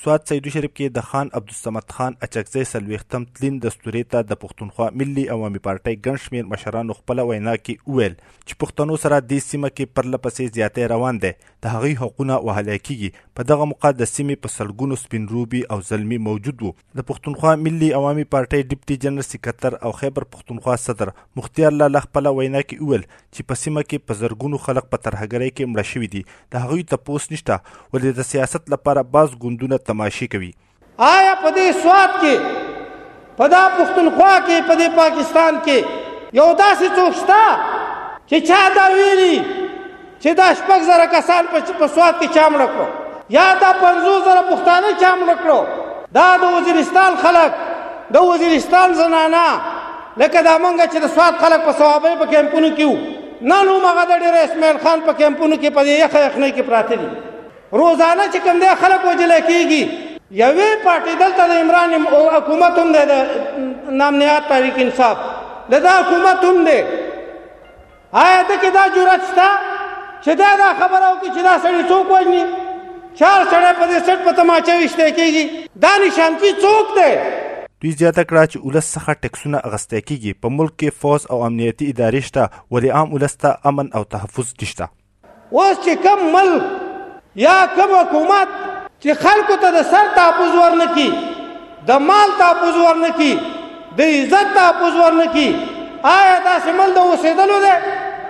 سوات سیدو شریف کې د خان عبدالصمد خان اچکزی 40م تلین دستوري ته د پښتونخوا ملي عوامي پارټۍ ګڼ شمېر مشرانو خپله وینا کې وویل چې پښتنو سره دې سیمه کې پرله پسې زیاتی روان دی، د هغوی حقونه وهلی کېږي. په دغه موقع د سیمې په سلګونو سپین روبي او زلمي موجود وو. د پښتونخوا ملي عوامي پارټۍ ډیپټي جنرال سکرټر او خیبر پښتونخوا صدر مختیار لاله خپله وینا کې وویل چې په سیمه کې په زرګونو خلک په ترهګرۍ کې مړه شوي دي، د هغوی تپوس نشته، ولې د سیاست لپاره بعض ګوندونه تماشې کوي. آیا په دې سوات کې، په دا پښتونخوا کې، په دې پاکستان کې یو داسې څوک شته چې چا دا ویلي چې دا 6,000 کسان په سوات کې چا مړه کړو، یا دا 50,000 پښتانه چا مړه کړو؟ دا د وزیرستان خلک، د وزیرستان زنانه، لکه دا منګه چې د سوات خلک په صوابۍ په کیمپونو کې وو، نن هم هغه د ډېر اسماعیل خان په کیمپونو کې په دې یخه یخنۍ کې پراته دي. روزانه چې کوم دی خلک وژلی کېږي. یوې پارټۍ دلته د عمران حکومت هم دی، د نامنیات تحریک انصاف د دا حکومت هم دی. آیا ده کې دا جرأت شته چې دا خبره وکړي چې دا سړي څوک وژني؟ 4 سړی په دې سټ په تماچه ویشتی کېږي. دا نشانچي څوک دی؟ دوی زیاته کړه چې ولس څخه ټکسونه اخیستی کېږي. په ملک کې فوز او امنیتي ادارې شته، ولې عام ولس ته امن او تحفظ نشته. اوس چې کوم ملک یا کوم حکومت چې خلکو ته د سر تحفظ ورنه کړي، د مال تحفظ ورنه کړي، د عزت تحفظ ورنه کړي، آیا داسې ملک د اوسېدلو دی؟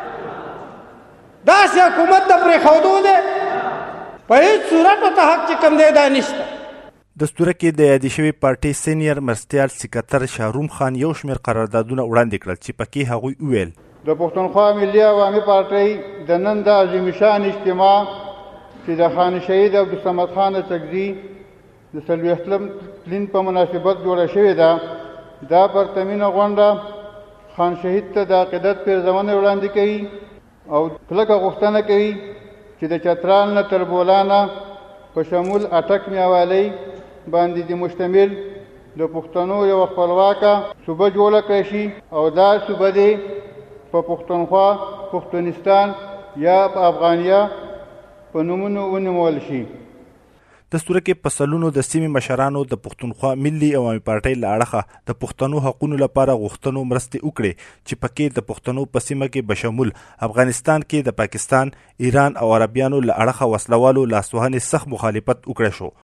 داسې حکومت د پرېښودو دی؟ په هېڅ صورت ورته حق چې کوم دی دا نشته. دستوره کې د یادې شوې پارټۍ سینیر مرستیال سکرټر شاهروم خان یو شمېر قراردادونه وړاندې کړل چې پکې هغوی وویل د پښتونخوا ملي عوامي پارټۍ د نن د عظیم شان اجتماع چې د خان شهید عبدالصمد خان اچکزي د 40م تلین په مناسبت جوړه شوې ده، دا پرتمینه غونډه خان شهید ته د عقیدت پیرزونې وړاندې کوي او کلکه غوښتنه کوي چې د چترال نه تر بولانه په شمول اټک میاوالی باندې د مشتمل د پښتنو یو خپلواکه صوبه جوړه کړی شي او دا صوبه دې په پښتونخوا، پښتونستان یا په افغانیه په نومونو ونومول شي. دستوره کې په سلونو د سیمې مشرانو د پښتونخوا ملي عوامي پارټۍ له اړخه د پښتنو حقونو لپاره غوښتنو مرستې وکړې چې پکې د پښتنو په سیمه کې بشمول افغانستان کې د پاکستان، ایران او عربیانو له اړخه وسلوالو لاسوهنې سخت مخالفت وکړی شو.